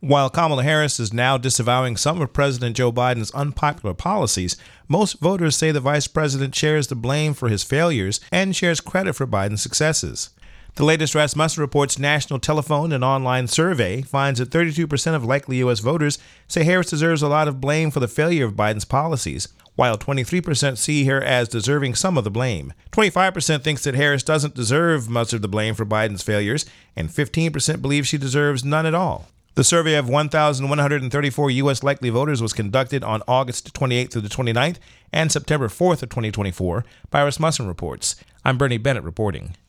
While Kamala Harris is now disavowing some of President Joe Biden's unpopular policies, most voters say the vice president shares the blame for his failures and shares credit for Biden's successes. The latest Rasmussen Report's national telephone and online survey finds that 32% of likely U.S. voters say Harris deserves a lot of blame for the failure of Biden's policies, while 23% see her as deserving some of the blame. 25% thinks that Harris doesn't deserve much of the blame for Biden's failures, and 15% believe she deserves none at all. The survey of 1,134 U.S. likely voters was conducted on August 28th through the 29th and September 4th of 2024 by Rasmussen Reports. I'm Bernie Bennett reporting.